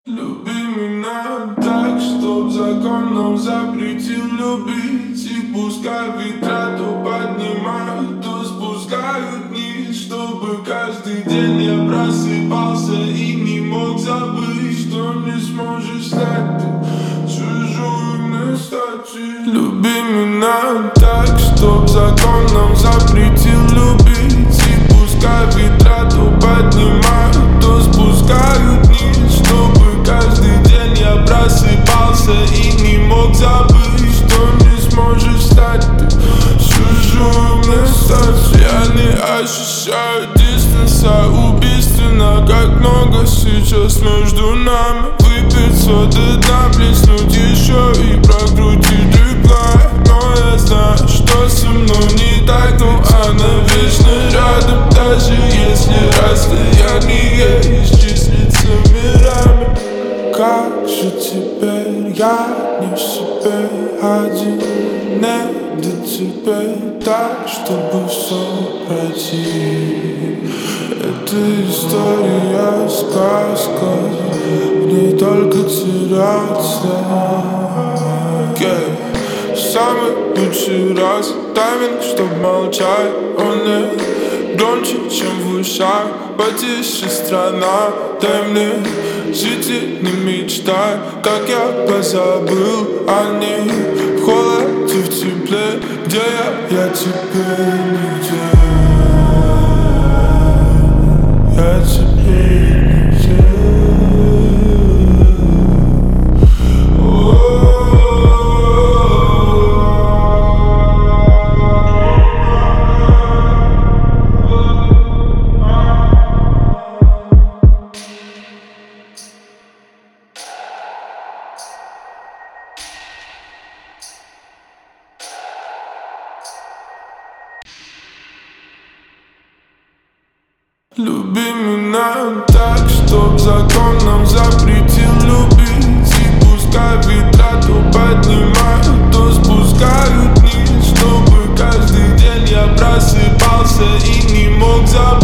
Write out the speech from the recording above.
Люби меня так, чтоб закон нам запретил любить. И пускай ветра то поднимают, то спускают вниз. Чтобы каждый день я просыпался и не мог забыть, что не сможешь стать ты чужой мне стать. Люби меня так, чтоб закон нам запретил любить. И пускай ветра то поднимают, то спускают вниз. Чтобы каждый день я просыпался и не мог забыть, что не сможешь стать ты чужой мне стать. Я не ощущаю дистанса, убийственно, как много сейчас между нами. Выпить все до дна, плеснуть еще и прокрутить реплай. Но я знаю, что со мной не так, но она вечно рядом. Даже если расстояние исчислится мирами. Как же теперь я не в себе один? Не до тебя так, чтобы все пройти. Это история, сказка, в ней только теряться. Самый лучший раз тайминг, чтоб молчать. Он не громче, чем в ушах. Потише страна, дай мне жить и не мечтай. Как я позабыл о ней. В холоде, в тепле, где я теперь нигде. Я теперь нигде. Люби меня так, чтоб закон нам запретил любить. И пускай ветра то поднимают, то спускают вниз. Чтобы каждый день я просыпался и не мог забыть.